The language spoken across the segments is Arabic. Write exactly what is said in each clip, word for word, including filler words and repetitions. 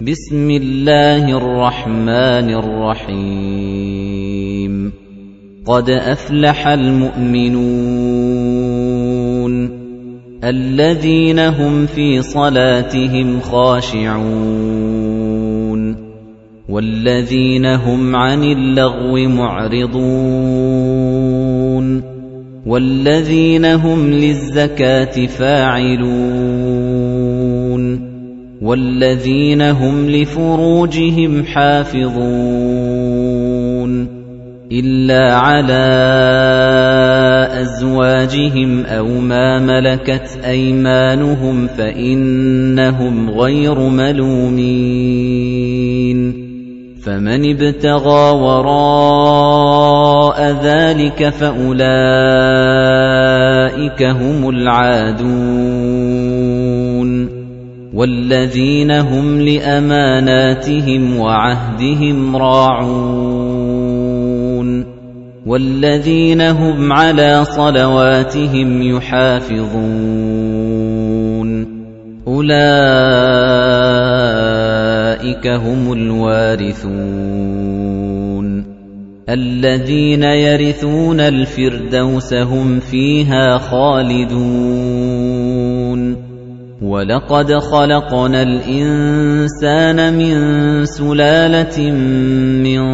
بسم الله الرحمن الرحيم قد أفلح المؤمنون الذين هم في صلاتهم خاشعون والذين هم عن اللغو معرضون والذين هم للزكاة فاعلون والذين هم لفروجهم حافظون إلا على أزواجهم أو ما ملكت أيمانهم فإنهم غير ملومين فمن ابتغى وراء ذلك فأولئك هم العادون والذين هم لأماناتهم وعهدهم راعون والذين هم على صلواتهم يحافظون أولئك هم الوارثون الذين يرثون الفردوس هم فيها خالدون وَلَقَدْ خَلَقْنَا الْإِنسَانَ مِنْ سُلَالَةٍ مِنْ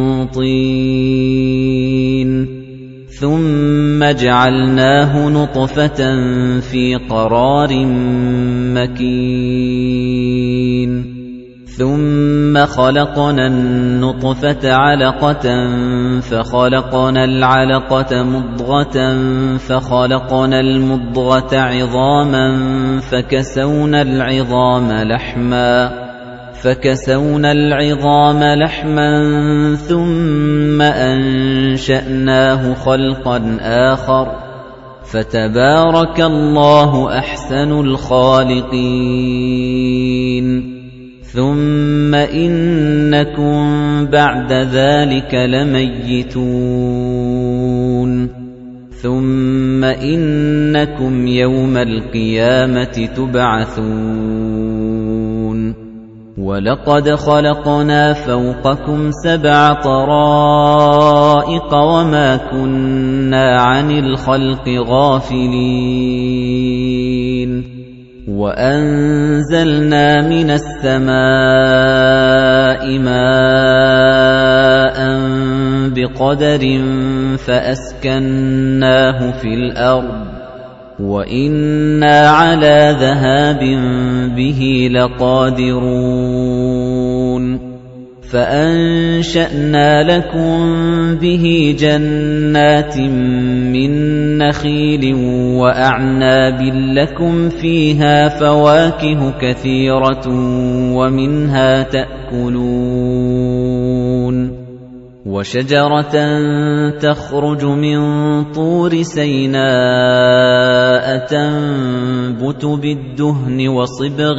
طِينٍ ثُمَّ جَعَلْنَاهُ نُطْفَةً فِي قَرَارٍ مَكِينٍ ثُمَّ خَلَقْنَا النُّطْفَةَ عَلَقَةً فَخَلَقْنَا الْعَلَقَةَ مُضْغَةً فَخَلَقْنَا الْمُضْغَةَ عِظَامًا فَكَسَوْنَا الْعِظَامَ لَحْمًا فَكَسَوْنَا الْعِظَامَ لَحْمًا ثُمَّ أَنشَأْنَاهُ خَلْقًا آخَرَ فَتَبَارَكَ اللَّهُ أَحْسَنُ الْخَالِقِينَ ثُمَّ إِنَّكُمْ بَعْدَ ذَلِكَ لَمَيِّتُونَ ثُمَّ إِنَّكُمْ يَوْمَ الْقِيَامَةِ تُبْعَثُونَ وَلَقَدْ خَلَقْنَا فَوْقَكُمْ سَبْعَ طَرَائِقَ وَمَا كُنَّا عَنِ الْخَلْقِ غَافِلِينَ وَأَنزَلْنَا مِنَ السَّمَاءِ مَاءً بِقَدَرٍ فَأَسْكَنَّاهُ فِي الْأَرْضِ وَإِنَّا عَلَى ذَهَابٍ بِهِ لَقَادِرُونَ فَأَنشَأْنَا لَكُم بِهِ جَنَّاتٍ مِّن نَّخِيلٍ وَأَعْنَابٍ لَّكُمْ فِيهَا فَوَاكِهُ كَثِيرَةٌ وَمِنْهَا تَأْكُلُونَ وَشَجَرَةً تَخْرُجُ مِن طُورِ سَيْنَاءَ تَنبُتُ بِالدُّهْنِ وَصِبْغٍ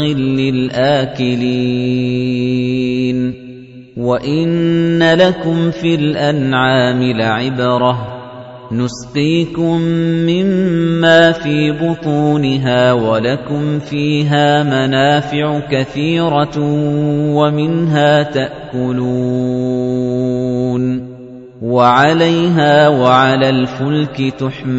لِّلْآكِلِينَ وَإِنَّ لَكُمْ فِي الْأَنْعَامِ لَعِبْرَةً نُسْقِيكُم مِّمَّا فِي بُطُونِهَا وَلَكُمْ فِيهَا مَنَافِعُ كَثِيرَةٌ وَمِنْهَا تَأْكُلُونَ وَعَلَيْهَا وَعَلَى الْفُلْكِ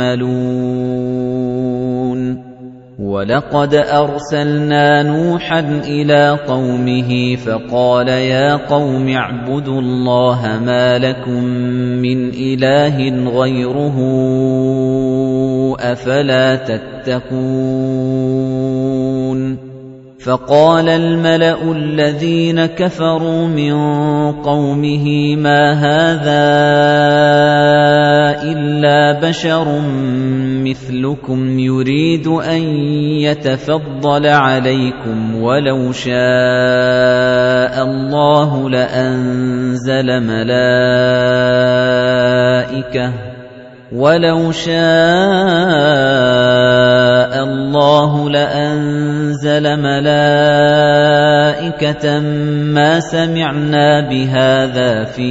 تُحْمَلُونَ وَلَقَدْ أَرْسَلْنَا نُوحًا إِلَى قَوْمِهِ فَقَالَ يَا قَوْمِ اعْبُدُوا اللَّهَ مَا لَكُمْ مِنْ إِلَٰهٍ غَيْرُهُ أَفَلَا تَتَّقُونَ فَقَالَ الْمَلَأُ الَّذِينَ كَفَرُوا مِنْ قَوْمِهِ مَا هَذَا إِلَّا بَشَرٌ مِثْلُكُمْ يُرِيدُ أَنْ يَتَفَضَّلَ عَلَيْكُمْ وَلَوْ شَاءَ اللَّهُ لَأَنزَلَ مَلَائِكَةً وَلَوْ شَاءَ اللَّهُ لَأَنزَلَ مَلَائِكَةً مَا سَمِعْنَا بِهَذَا فِي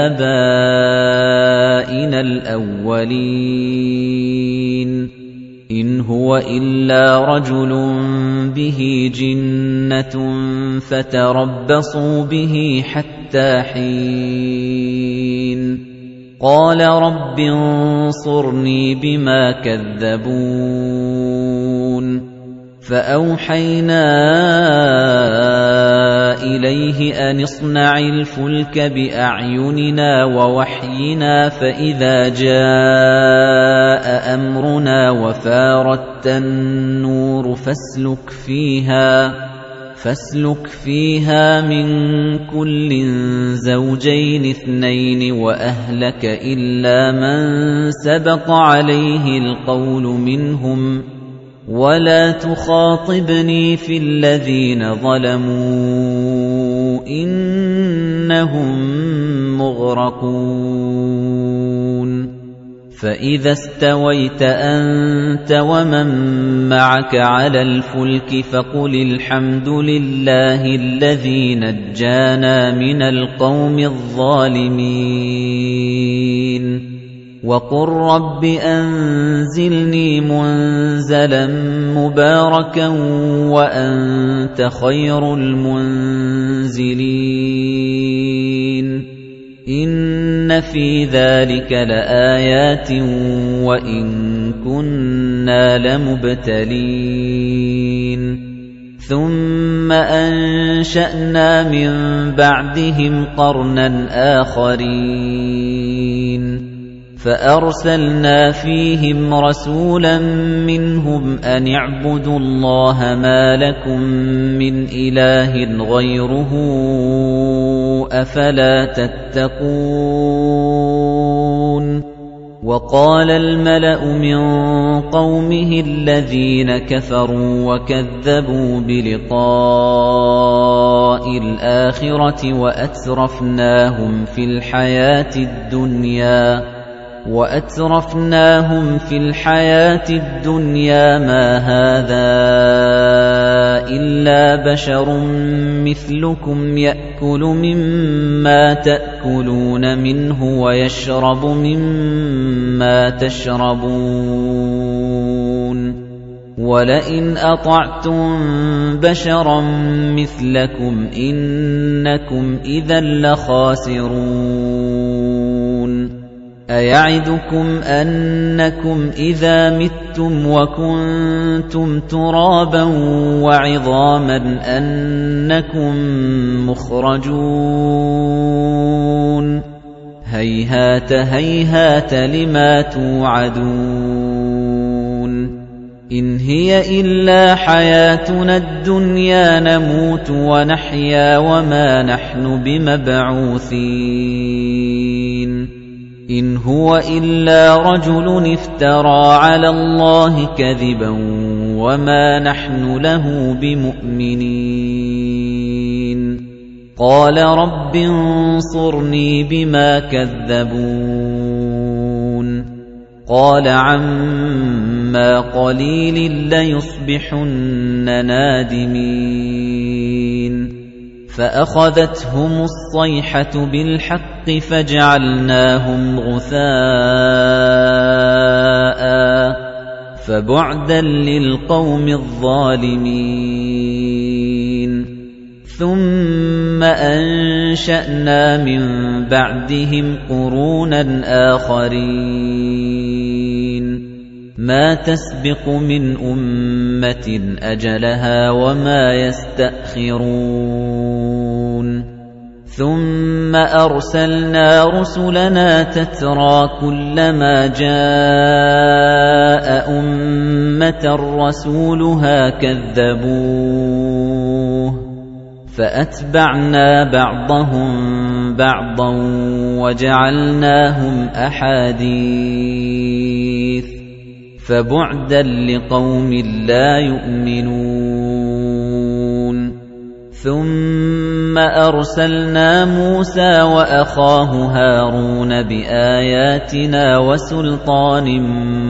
آبَائِنَا الْأَوَّلِينَ إِنْ هُوَ إِلَّا رَجُلٌ بِهِ جِنَّةٌ فَتَرَبَّصُوا بِهِ حَتَّىٰ حِينٍ قَالَ رَبِّ انصُرْنِي بِمَا كَذَّبُونِ فَأَوْحَيْنَا إِلَيْهِ أَنِ اصْنَعِ الْفُلْكَ بِأَعْيُنِنَا وَوَحْيِنَا فَإِذَا جَاءَ أَمْرُنَا وَفَارَتِ النُّورُ فَاسْلُكْ فِيهَا فَاسْلُكْ فِيهَا مِن كُلٍّ زَوْجَيْنِ اثْنَيْنِ وَأَهْلَكَ إِلَّا مَن سَبَقَ عَلَيْهِ الْقَوْلُ مِنْهُمْ وَلَا تُخَاطِبْنِي فِي الَّذِينَ ظَلَمُوا إِنَّهُم مُّغْرَقُونَ فَإِذَا اسْتَوَيْتَ أَنتَ وَمَن مَّعَكَ عَلَى الْفُلْكِ فَقُلِ الْحَمْدُ لِلَّهِ الَّذِي نَجَّانَا مِنَ الْقَوْمِ الظَّالِمِينَ وَقُل رَّبِّ أَنزِلْنِي مُنزَلًا مُبَارَكًا وَأَنتَ خَيْرُ الْمُنزِلِينَ إِنَّ فِي ذَلِكَ لَآيَاتٍ وَإِن كُنَّا لَمُبْتَلِينَ ثُمَّ أَنشَأْنَا مِن بَعْدِهِمْ قَرْنًا آخَرِينَ فَأَرْسَلْنَا فِيهِمْ رَسُولًا مِّنْهُمْ أَنِ اعْبُدُوا اللَّهَ مَا لَكُم مِّنْ إِلَٰهٍ غَيْرُهُ أَفَلَا تَتَّقُونَ وَقَالَ الْمَلَأُ مِن قَوْمِهِ الَّذِينَ كَفَرُوا وَكَذَّبُوا بِلِقَاءِ الْآخِرَةِ وَأَتْرَفْنَاهُمْ فِي الْحَيَاةِ الدُّنْيَا وَأَتْرَفْنَاهُمْ فِي الْحَيَاةِ الدُّنْيَا مَا هَذَا إِلَّا بَشَرٌ مِثْلُكُمْ يَأْكُلُ مِمَّا تَأْكُلُونَ مِنْهُ وَيَشْرَبُ مِمَّا تَشْرَبُونَ وَلَئِنْ أَطَعْتُم بَشَرًا مِثْلَكُمْ إِنَّكُمْ إِذًا لَّخَاسِرُونَ أَيَعِدُكُمْ أَنَّكُمْ إِذَا مِتُّمْ وَكُنتُمْ تُرَابًا وَعِظَامًا أَنَّكُمْ مُخْرَجُونَ هَيْهَاتَ هَيْهَاتَ لِمَا تُوعَدُونَ إِنْ هِيَ إِلَّا حَيَاتُنَا الدُّنْيَا نَمُوتُ وَنَحْيَا وَمَا نَحْنُ بِمَبْعُوثِينَ إِنْ هُوَ إِلَّا رَجُلٌ افْتَرَىٰ عَلَى اللَّهِ كَذِبًا وَمَا نَحْنُ لَهُ بِمُؤْمِنِينَ قَالَ رَبِّ انصُرْنِي بِمَا كَذَّبُونِ قَالَ عَمَّا قَلِيلٍ لَّيُصْبِحُنَّ نَادِمِينَ فَأَخَذَتْهُمُ الصَّيْحَةُ بِالْحَقِّ فَجَعَلْنَاهُمْ غُثَاءً فَبُعْدًا لِّلْقَوْمِ الظَّالِمِينَ ثُمَّ أَنشَأْنَا مِن بَعْدِهِمْ قُرُونًا آخَرِينَ مَا تَسْبِقُ مِنْ أُمَّةٍ أَجَلَهَا وَمَا يَسْتَأْخِرُونَ ثُمَّ أَرْسَلْنَا رُسُلَنَا تَتْرَىٰ كُلَّمَا جَاءَ أُمَّةً رَّسُولُهَا كَذَّبُوهُ فَأَتْبَعْنَا بَعْضَهُم بَعْضًا وَجَعَلْنَاهُمْ أَحَادِيثَ فَبُعْدًا لِّقَوْمٍ لَّا يُؤْمِنُونَ ثُمَّ أَرْسَلْنَا مُوسَىٰ وَأَخَاهُ هَارُونَ بِآيَاتِنَا وَسُلْطَانٍ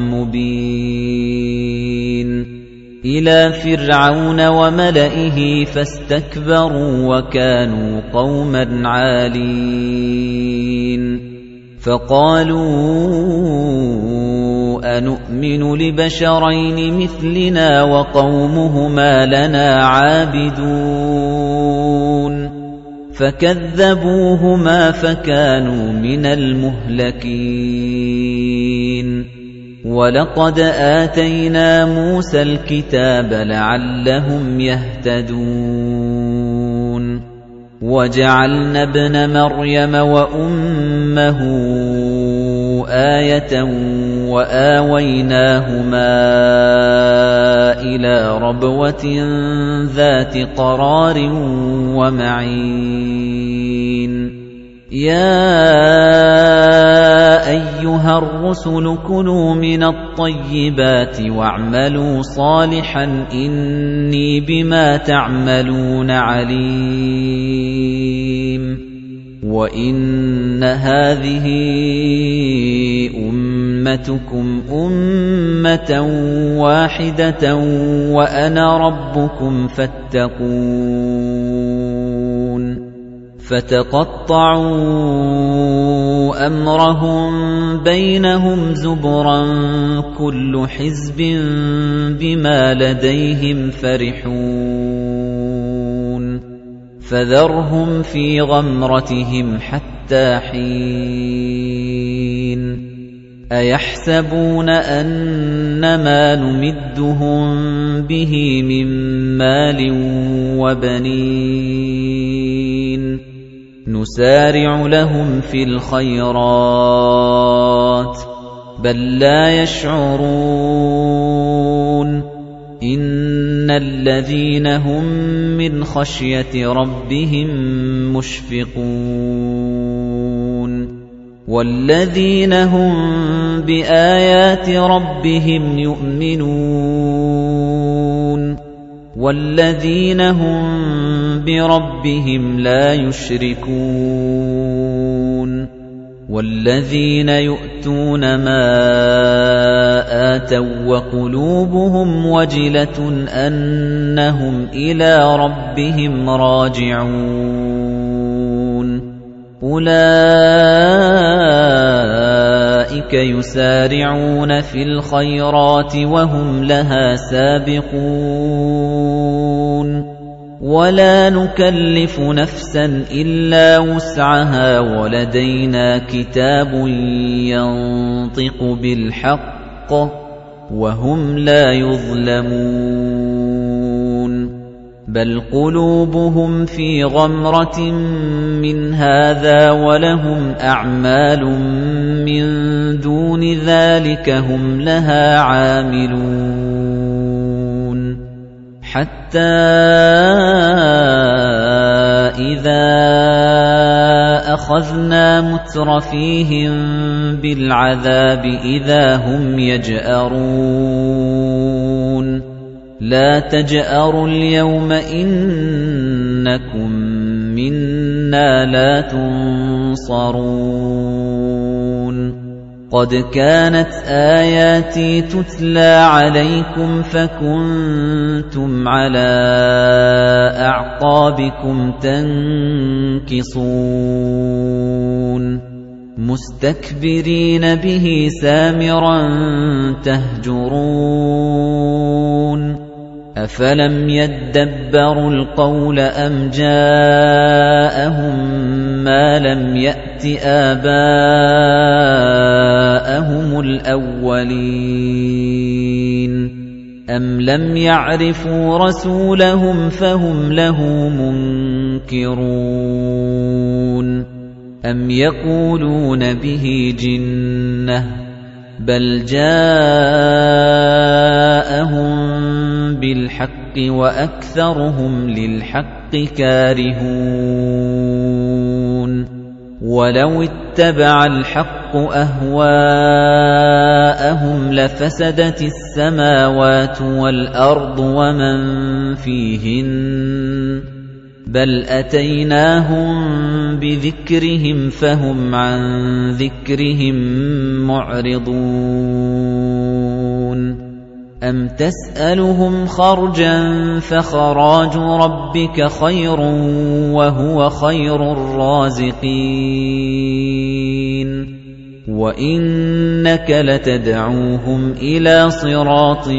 مُّبِينٍ إِلَىٰ فِرْعَوْنَ وَمَلَئِهِ فَاسْتَكْبَرُوا وَكَانُوا قَوْمًا عَالِينَ فَقَالُوا أَنُؤْمِنُ لِبَشَرَيْنِ مِثْلِنَا وَقَوْمُهُمَا لَنَا عَابِدُونَ فَكَذَّبُوهُمَا فَكَانُوا مِنَ الْمُهْلَكِينَ وَلَقَدْ آتَيْنَا مُوسَى الْكِتَابَ لَعَلَّهُمْ يَهْتَدُونَ وَجَعَلْنَا ابْنَ مَرْيَمَ وَأُمَّهُ آيَةً وَآوَيْنَاهُمَا إِلَى رَبْوَةٍ ذَاتِ قَرَارٍ وَمَعِينٍ يَا أَيُّهَا الرُّسُلُ كُلُوا مِنَ الطَّيِّبَاتِ وَاعْمَلُوا صَالِحًا إِنِّي بِمَا تَعْمَلُونَ عَلِيمٌ وَإِنَّ هَٰذِهِ أُمَّتُكُمْ أُمَّةً وَاحِدَةً وَأَنَا رَبُّكُمْ فَاتَّقُونِ فَتَقَطَّعُوا أَمْرَهُم بَيْنَهُمْ زُبُرًا كُلُّ حِزْبٍ بِمَا لَدَيْهِمْ فَرِحُونَ فَذَرْهُمْ فِي غَمْرَتِهِمْ حَتَّىٰ حِينٍ أَيَحْسَبُونَ أَنَّمَا نُمِدُّهُم بِهِ مِن مَّالٍ وَبَنِينَ نُسَارِعُ لَهُمْ فِي الْخَيْرَاتِ بَل لَّا يَشْعُرُونَ إِنَّ الَّذِينَ هُم مِّنْ خَشْيَةِ رَبِّهِم مُّشْفِقُونَ وَالَّذِينَ هُم بِآيَاتِ رَبِّهِمْ يُؤْمِنُونَ وَالَّذِينَ هُم بِرَبِّهِمْ لَا يُشْرِكُونَ وَالَّذِينَ يُؤْتُونَ مَا آتَوا وَقُلُوبُهُمْ وَجِلَةٌ أَنَّهُمْ إِلَىٰ رَبِّهِمْ رَاجِعُونَ أُولَئِكَ يُسَارِعُونَ فِي الْخَيْرَاتِ وَهُمْ لَهَا سَابِقُونَ وَلَا نُكَلِّفُ نَفْسًا إِلَّا وُسْعَهَا وَلَدَيْنَا كِتَابٌ يَنطِقُ بِالْحَقِّ وَهُمْ لَا يُظْلَمُونَ بَلْ قُلُوبُهُمْ فِي غَمْرَةٍ مِّنْ هَٰذَا وَلَهُمْ أَعْمَالٌ مِّن دُونِ ذَٰلِكَ هُمْ لَهَا عَامِلُونَ حَتَّىٰ إِذَا أَخَذْنَا مُتْرَفِيهِم بِالْعَذَابِ إِذَا هُمْ يَجْأَرُونَ لَا تَجْأَرُوا الْيَوْمَ إِنَّكُم مِّنَّا لَا تُنصَرُونَ قَدْ كَانَتْ آيَاتِي تُتْلَىٰ عَلَيْكُمْ فَكُنتُمْ عَلَىٰ أَعْقَابِكُمْ تَنكِصُونَ مُسْتَكْبِرِينَ بِهِ سَامِرًا تَهْجُرُونَ أَفَلَمْ يَدَّبَّرُوا الْقَوْلَ أَمْ جَاءَهُم مَّا لَمْ يَأْتِ آبَاءَهُمُ الْأَوَّلِينَ أَمْ لَمْ يَعْرِفُوا رَسُولَهُمْ فَهُمْ لَهُ مُنكِرُونَ أَمْ يَقُولُونَ بِهِ جِنَّةٌ بَلْ جَاءَهُم بِالْحَقِّ وَأَكْثَرُهُمْ لِلْحَقِّ كَارِهُونَ وَلَوِ اتَّبَعَ الْحَقُّ أَهْوَاءَهُمْ لَفَسَدَتِ السَّمَاوَاتُ وَالْأَرْضُ وَمَن فِيهِنَّ بَلْ أَتَيْنَاهُم بِذِكْرِهِمْ فَهُمْ عَن ذِكْرِهِم مُّعْرِضُونَ أَمْ تَسْأَلُهُمْ خَرْجًا فَخَرَاجُ رَبِّكَ خَيْرٌ وَهُوَ خَيْرُ الرَّازِقِينَ وَإِنَّكَ لَتَدْعُوهُمْ إِلَى صِرَاطٍ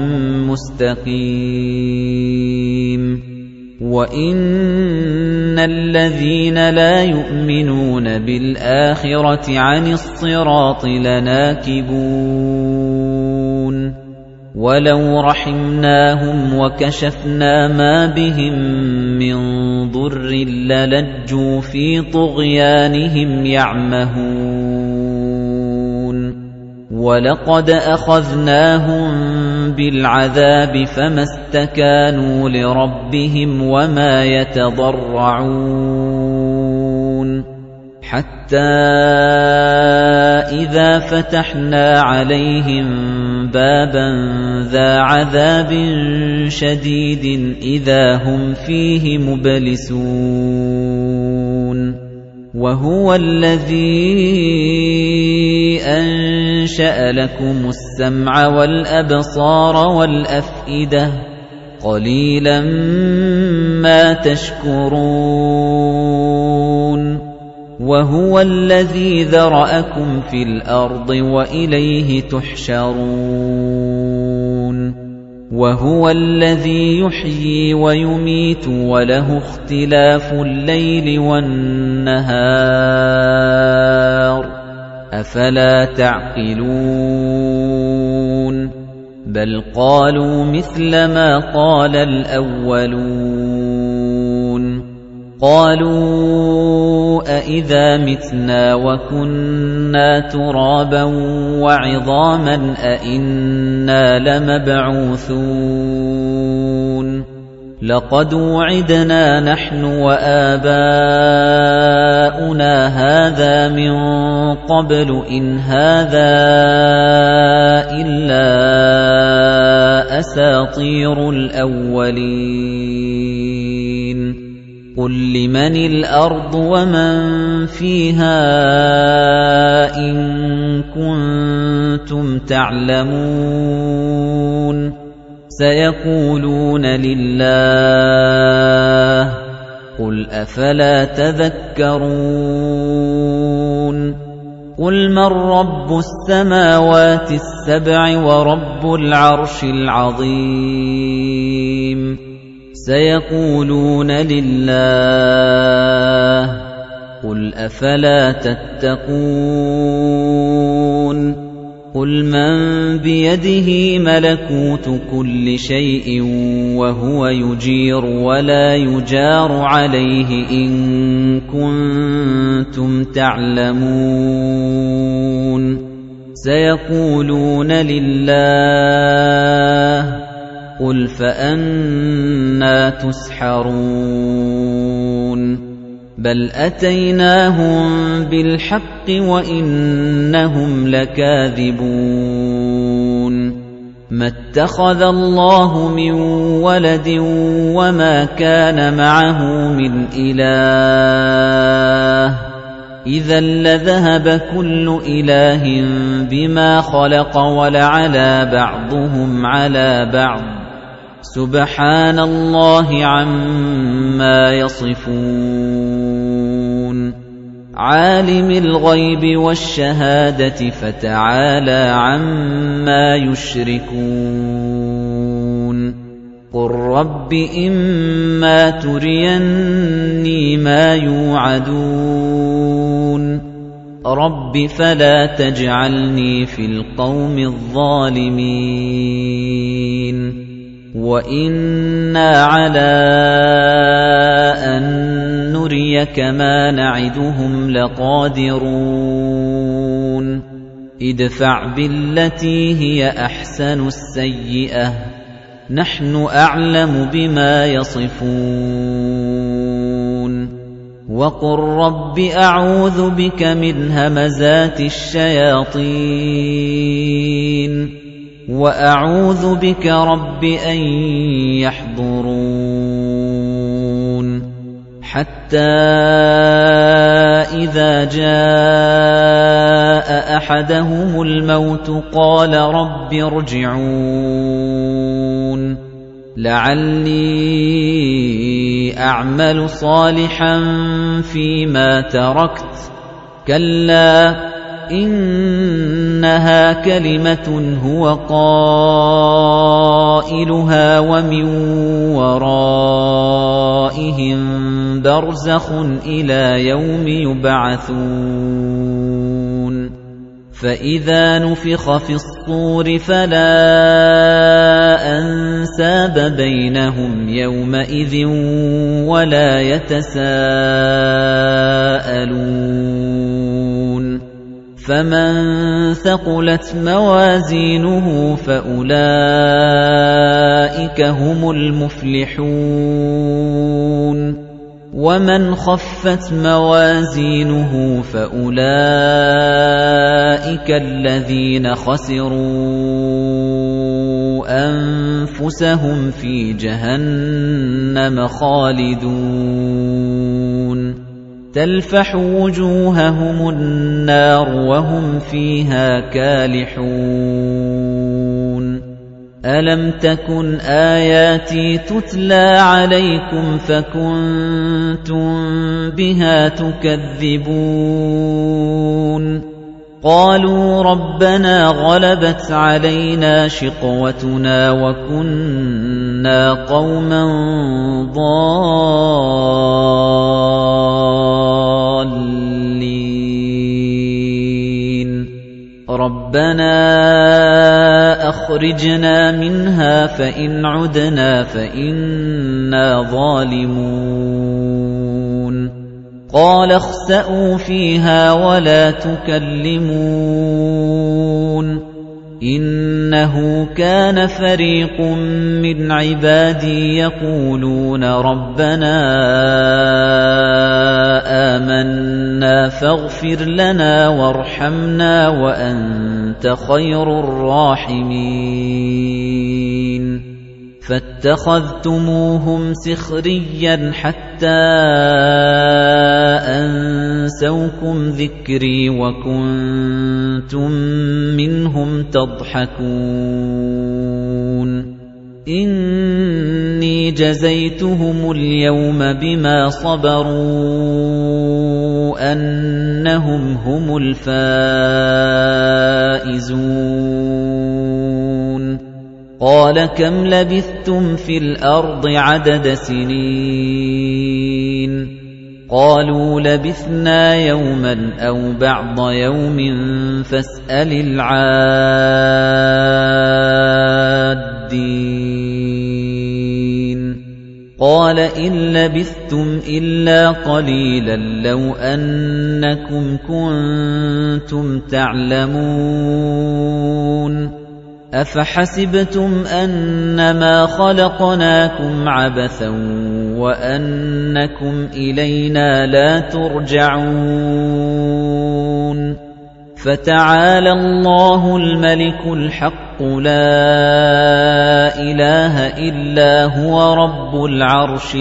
مُّسْتَقِيمٍ وَإِنَّ الَّذِينَ لَا يُؤْمِنُونَ بِالْآخِرَةِ عَنِ الصِّرَاطِ لَنَاكِبُونَ وَلَوْ رَحِمْنَاهُمْ وَكَشَفْنَا مَا بِهِم مِّن ضُرٍّ لَّلَجُّوا فِي طُغْيَانِهِمْ يَعْمَهُونَ وَلَقَدْ أَخَذْنَاهُم بِالْعَذَابِ فَمَا اسْتَكَانُوا لِرَبِّهِمْ وَمَا يَتَضَرَّعُونَ حَتَّى إِذَا فَتَحْنَا عَلَيْهِم بَابًا ذَا عَذَابٍ شَدِيدٍ إِذَا هُمْ فِيهِ مُبْلِسُونَ وَهُوَ الَّذِي أَنشَأَ لَكُمُ السَّمْعَ وَالْأَبْصَارَ وَالْأَفْئِدَةَ قَلِيلًا مَا تَشْكُرُونَ وَهُوَ الَّذِي ذَرَأَكُمْ فِي الْأَرْضِ وَإِلَيْهِ تُحْشَرُونَ وَهُوَ الَّذِي يُحْيِي وَيُمِيتُ وَلَهُ اخْتِلَافُ اللَّيْلِ وَالنَّهَارِ أَفَلَا تَعْقِلُونَ بَلْ قَالُوا مِثْلَ مَا قَالَ الْأَوَّلُونَ قَالُوا أَإِذَا مِتْنَا وَكُنَّا تُرَابًا وَعِظَامًا أَإِنَّا لَمَبْعُوثُونَ لَقَدْ وُعِدْنَا نَحْنُ وَآبَاؤُنَا هَذَا مِن قَبْلُ إِنْ هَذَا إِلَّا أَسَاطِيرُ الْأَوَّلِينَ قُل لِّمَنِ الْأَرْضُ وَمَن فِيهَا إِن كُنتُمْ تَعْلَمُونَ سَيَقُولُونَ لِلَّهِ قُلْ أَفَلَا تَذَكَّرُونَ قُلْ مَن رَّبُّ السَّمَاوَاتِ السَّبْعِ وَرَبُّ الْعَرْشِ الْعَظِيمِ سَيَقُولُونَ لِلَّهِ قُلْ أَفَلَا تَتَّقُونَ قُلْ مَن بِيَدِهِ مَلَكُوتُ كُلِّ شَيْءٍ وَهُوَ يُجِيرُ وَلَا يُجَارُ عَلَيْهِ إِن كُنتُمْ تَعْلَمُونَ سَيَقُولُونَ لِلَّهِ قُلْ فَأَنَّىٰ تُسْحَرُونَ بَلْ أَتَيْنَاهُم بِالْحَقِّ وَإِنَّهُمْ لَكَاذِبُونَ مَا اتَّخَذَ اللَّهُ مِن وَلَدٍ وَمَا كَانَ مَعَهُ مِنْ إِلَٰهٍ إِذًا لَّذَهَبَ كُلُّ إِلَٰهٍ بِمَا خَلَقَ وَلَعَلَا بَعْضُهُمْ عَلَىٰ بَعْضٍ سُبْحَانَ اللَّهِ عَمَّا يَصِفُونَ عَالِمِ الْغَيْبِ وَالشَّهَادَةِ فَتَعَالَىٰ عَمَّا يُشْرِكُونَ قُل رَّبِّ إِمَّا تُرِيَنِّي مَا يُوعَدُونَ رَبِّ فَلَا تَجْعَلْنِي فِي الْقَوْمِ الظَّالِمِينَ وَإِنَّا عَلَىٰ أَن نُّرِيَكَ مَا نَعِدُهُمْ لَقَادِرُونَ ادْفَعْ بِالَّتِي هِيَ أَحْسَنُ السَّيِّئَةَ نَحْنُ أَعْلَمُ بِمَا يَصِفُونَ وَقُل رَّبِّ أَعُوذُ بِكَ مِنْ هَمَزَاتِ الشَّيَاطِينِ وَأَعُوذُ بِكَ رَبِّ أَن يَحْضُرُونِ حَتَّى إِذَا جَاءَ أَحَدَهُمُ الْمَوْتُ قَالَ رَبِّ ارْجِعُونِ لَعَلِّي أَعْمَلُ صَالِحًا فِيمَا تَرَكْتُ كَلَّا إِنَّهَا كَلِمَةٌ هُوَ قَائِلُهَا وَمِن وَرَائِهِم بَرْزَخٌ إِلَىٰ يَوْمِ يُبْعَثُونَ فَإِذَا نُفِخَ فِي الصُّورِ فَلَا أَنسَابَ بَيْنَهُمْ يَوْمَئِذٍ وَلَا يَتَسَاءَلُونَ فَمَن ثَقُلَتْ مَوَازِينُهُ فَأُولَٰئِكَ هُمُ الْمُفْلِحُونَ وَمَنْ خَفَّتْ مَوَازِينُهُ فَأُولَٰئِكَ الَّذِينَ خَسِرُوا أَنفُسَهُمْ فِي جَهَنَّمَ خَالِدُونَ تَلْفَحُ وُجُوهَهُمُ النَّارُ وَهُمْ فِيهَا كَالِحُونَ أَلَمْ تَكُنْ آيَاتِي تُتْلَىٰ عَلَيْكُمْ فَكُنتُم بِهَا تُكَذِّبُونَ قَالُوا رَبَّنَا غَلَبَتْ عَلَيْنَا شِقْوَتُنَا وَكُنَّا قَوْمًا ضَالِّينَ رَبَّنَا أَخْرِجْنَا مِنْهَا فَإِنْ عُدْنَا فَإِنَّا ظَالِمُونَ قَالَ اخْسَئُوا فِيهَا وَلَا تُكَلِّمُونِ إِنَّهُ كَانَ فَرِيقٌ مِّنْ عِبَادِي يَقُولُونَ رَبَّنَا آمَنَّا فَاغْفِرْ لَنَا وَارْحَمْنَا وَأَنتَ خَيْرُ الرَّاحِمِينَ فَاتَّخَذْتُمُوهُمْ سِخْرِيًّا حَتَّى أَنسَوْكُمْ ذِكْرِي وَكُنتُم مِّنْهُمْ تَضْحَكُونَ إِنِّي جَزَيْتُهُمُ الْيَوْمَ بِمَا صَبَرُوا أَنَّهُمْ هُمُ الْفَائِزُونَ قَالَ كَمْ لَبِثْتُمْ فِي الْأَرْضِ عَدَدَ سِنِينَ قَالُوا لَبِثْنَا يَوْمًا أَوْ بَعْضَ يَوْمٍ فَاسْأَلِ الْعَادِّينَ قَالَ إِن لَّبِثْتُمْ إِلَّا قَلِيلًا لَّوْ أَنَّكُمْ كُنتُمْ تَعْلَمُونَ أَفَحَسِبْتُمْ أَنَّمَا خَلَقْنَاكُمْ عَبَثًا وَأَنَّكُمْ إِلَيْنَا لَا تُرْجَعُونَ فَتَعَالَى اللَّهُ الْمَلِكُ الْحَقُّ لَا إِلَٰهَ إِلَّا هُوَ رَبُّ الْعَرْشِ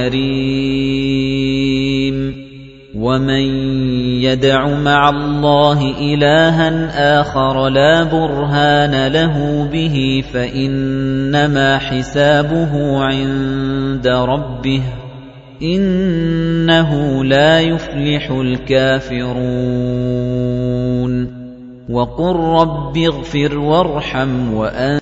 الْكَرِيمِ وَمَن يَدْعُ مَعَ اللَّهِ إِلَٰهًا آخَرَ لَا بُرْهَانَ لَهُ بِهِ فَإِنَّمَا حِسَابُهُ عِندَ رَبِّهِ إِنَّهُ لَا يُفْلِحُ الْكَافِرُونَ وَقُل رَّبِّ اغْفِرْ وَارْحَمْ وَأَنتَ